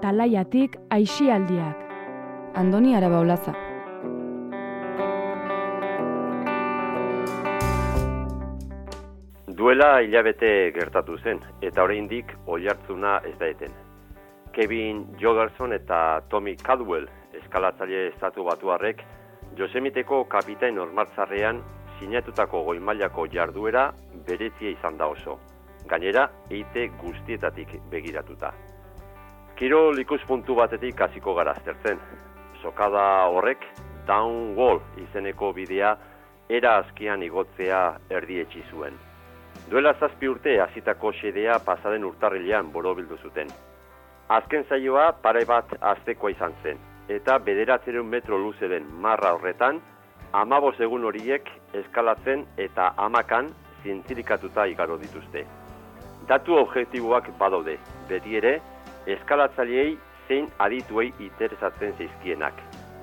Alaiatik Aisialdiak. Andoni Arabaolaza. Duela hilabete gertatu zen, eta oraindik oihartzuna ez da eten. Kevin Jogerson eta Tommy Caldwell eskalatzaile estatu batuarrek Yosemiteko kapitain ormatzarrean sinatutako goi-mailako jarduera berezia izan da oso. Gainera, eite guztietatik begiratuta. Kirol ikuspuntu batetik hasiko gara aztertzen. Sokada horrek Downwall izeneko bidea era azkian igotzea erdietsi zuen. Duela 7 urte hasitako xedea pasaden urtarrilean borobildu zuten. Azken saioa pare bat astekoa izan zen, eta 900 metro luze den marra horretan, 15 egun horiek eskalatzen eta hamakan zintzirikatuta igaro dituzte. Datu objektiboak badaude, beti ere, eskalatzaileei zein adituei interesatzen zeizkienak.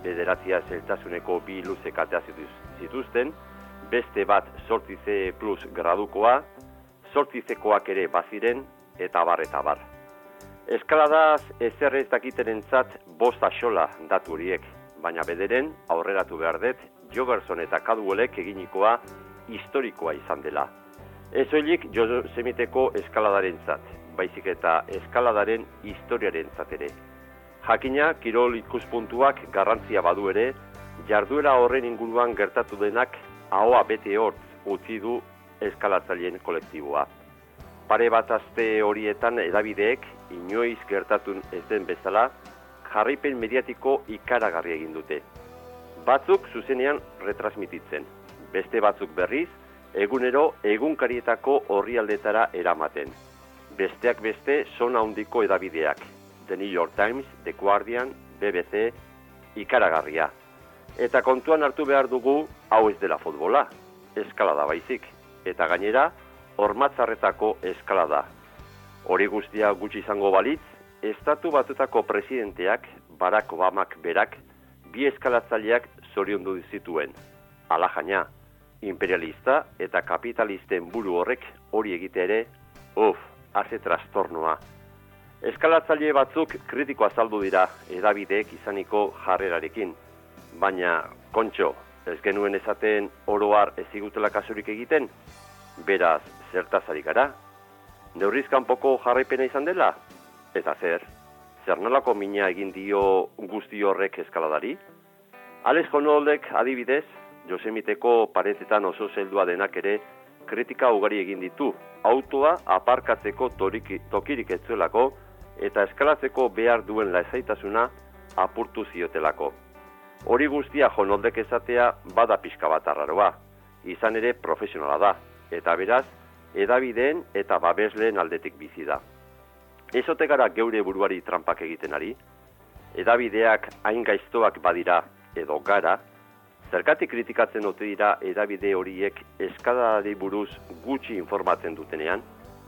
9 zeltasuneko 2 luze katea zituzten, beste bat 8C plus gradukoa, 8Ckoak ere baziren, eta bar eta bar. Eskaladaz ezer ez dakitenentzat 5 axola datu horiek, baina bederen aurreratu behar dut Jogerson eta Caldwellek eginikoa historikoa izan dela. Ez soilik Yosemiteko eskalaдаrentzat, baizik eta eskaladaren historiarentzat ere. Jakina, kirol ikuspuntuak garrantzia badu ere, jarduera horren inguruan gertatu denak ahoa bete hortz utzi du eskalatzaileen kolektiboa. Pare bat aste horietan hedabideek inoiz gertatun ez den bezala, jarraipen mediatiko ikaragarri egin dute. Batzuk zuzenean retransmititzen, beste batzuk berriz, egunero egunkarietako orrialdetara eramaten. Besteak beste zona handiko hedabideak, The New York Times, The Guardian, BBC, ikaragarria. Eta kontuan hartu behar dugu, hau ez dela futbola, eskalada baizik, eta gainera, hormatzarretako eskalada. Hori guztia gutxi izango balitz, Estatu Batuetako presidenteak, Barack Obamak berak, 2 eskalatzaileak zoriondu zituen. Alajaina, imperialista eta kapitalisten buru horrek hori egite ere, haze trastornoa. Eskalatzaile batzuk kritiko azaldu dira hedabideek izaniko jarrerarekin, baina, kontxo, ez genuen esaten oroar ez zigutela kasurik egiten? Beraz, zertaz ari gara? Neurriz kanpoko jarraipena izan dela? Eta zer nolako mina egin dio guzti horrek eskaladari? Alex Honnoldek adibidez, Yosemiteko paretetan oso zeldua denak ere kritika ugari egin ditu, autoa aparkatzeko tokirik ez zuelako eta eskalatzeko behar duen lasaitasuna apurtu ziotelako. Hori guztia Honnoldek esatea bada pixka bat arraroa, izan ere profesionala da, eta beraz, hedabideen eta babesleen aldetik bizi da. Ez ote gara geure buruari trampak egiten ari? Hedabideak hain gaiztoak badira edo gara, zergatik kritikatzen ote dira hedabide horiek eskaladari buruz gutxi informatzen dutenean?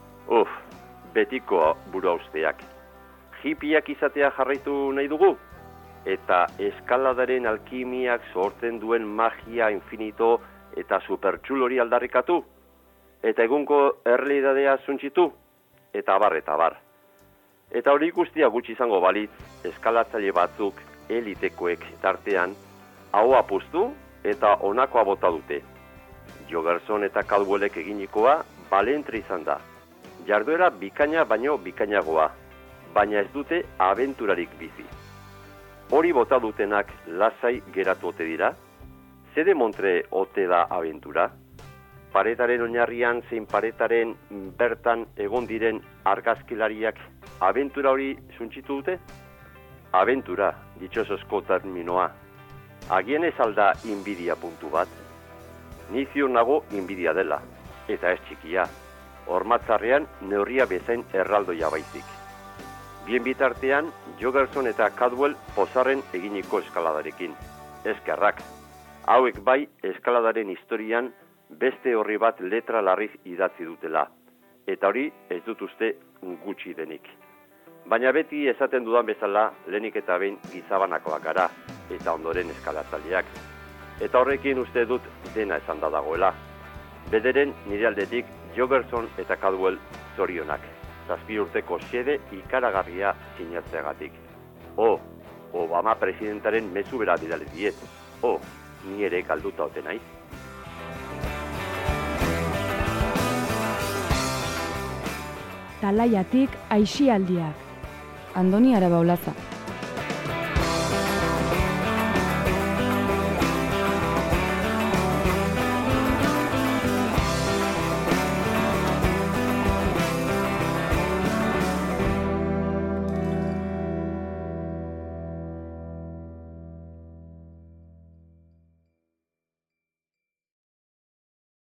Betiko buru hausteak. Hippiak izatea jarraitu nahi dugu? Eta eskaladaren alkimiak sortzen duen magia infinito eta supertxulori aldarrikatu? Eta egunko errealitatea zuntzitu? Eta bar. Eta hori guztia gutxi izango balitz, eskalatzaile batzuk elitekoek tartean ahoa puztu eta honakoa bota dute. Jogerson eta Caldwellek eginikoa balentri izan da. Jarduera bikaina baino bikainagoa, baina ez dute abenturarik bizi. Hori bota dutenak lasai geratu ote dira? Zede montre ote da abentura? Paretaren oinarrian zein paretaren bertan egon diren argazkilariak abentura hori suntzitu dute? Abentura, ditxosozko terminoa. Agian ez alda inbidia puntu bat? Ni ziur nago inbidia dela, eta ez txikia. Hormatzarrean neurria bezain erraldoia baizik. Bien bitartean, Jogerson eta Caldwell pozarren eginiko eskaladarekin. Eskerrak. Hauek bai eskaladaren historian beste horri bat letra larriz idatzi dutela. Eta hori ez dut uste gutxi denik. Baina beti esaten dudan bezala lehenik eta behin gizabanakoak gara, eta ondoren eskalatzaileak. Eta horrekin uste dut dena esan da dagoela. Bederen nire aldetik Jogerson eta Caldwell zorionak. 7 urteko xede ikaragarria sinatzeagatik. Obama presidentaren mezu bera bidali diet. Ni ere galduta ote naiz. Talaiatik aisialdiak. Andoni Araba Olaza.